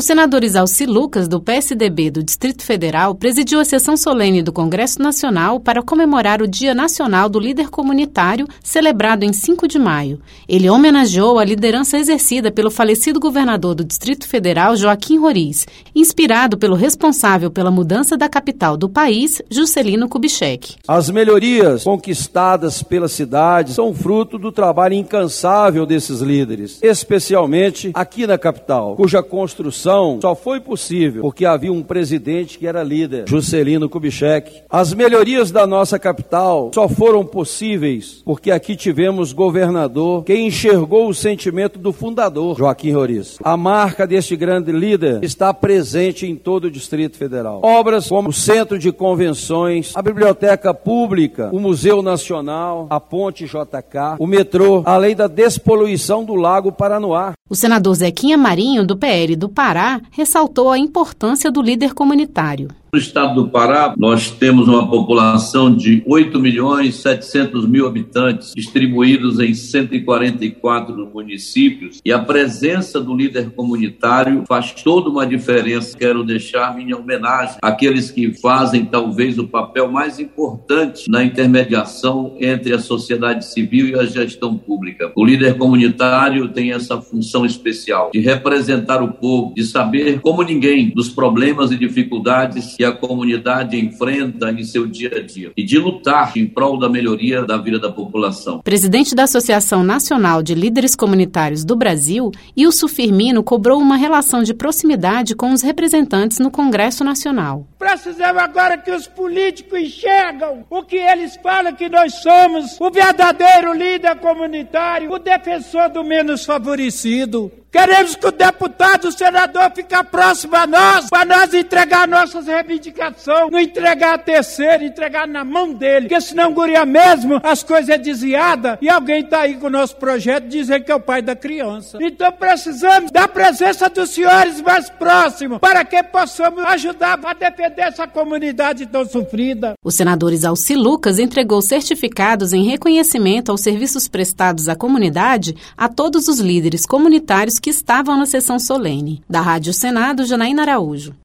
O senador Exalci Lucas, do PSDB do Distrito Federal, presidiu a sessão solene do Congresso Nacional para comemorar o Dia Nacional do Líder Comunitário, celebrado em 5 de maio. Ele homenageou a liderança exercida pelo falecido governador do Distrito Federal, Joaquim Roriz, inspirado pelo responsável pela mudança da capital do país, Juscelino Kubitschek. As melhorias conquistadas pela cidade são fruto do trabalho incansável desses líderes, especialmente aqui na capital, cuja construção só foi possível porque havia um presidente que era líder, Juscelino Kubitschek. As melhorias da nossa capital só foram possíveis porque aqui tivemos governador que enxergou o sentimento do fundador, Joaquim Roriz. A marca deste grande líder está presente em todo o Distrito Federal. Obras como o Centro de Convenções, a Biblioteca Pública, o Museu Nacional, a Ponte JK, o metrô, além da despoluição do Lago Paranoá. O senador Zequinha Marinho, do PL do Pará, ressaltou a importância do líder comunitário. No estado do Pará, nós temos uma população de 8.700.000 habitantes, distribuídos em 144 municípios, e a presença do líder comunitário faz toda uma diferença. Quero deixar minha homenagem àqueles que fazem talvez o papel mais importante na intermediação entre a sociedade civil e a gestão pública. O líder comunitário tem essa função especial de representar o povo, de saber como ninguém dos problemas e dificuldades que a comunidade enfrenta em seu dia a dia e de lutar em prol da melhoria da vida da população. Presidente da Associação Nacional de Líderes Comunitários do Brasil, Ilso Firmino cobrou uma relação de proximidade com os representantes no Congresso Nacional. Precisamos agora que os políticos enxergam o que eles falam que nós somos, o verdadeiro líder comunitário, o defensor do menos favorecido. Queremos que o deputado, o senador fique próximo a nós, para nós entregar nossas reivindicações, não entregar a terceiro, entregar na mão dele, porque senão, guria mesmo, as coisas é desviada e alguém está aí com o nosso projeto dizendo que é o pai da criança. Então precisamos da presença dos senhores mais próximos, para que possamos ajudar a defender essa comunidade tão sofrida. O senador Exalci Lucas entregou certificados em reconhecimento aos serviços prestados à comunidade a todos os líderes comunitários que estavam na sessão solene. Da Rádio Senado, Janaína Araújo.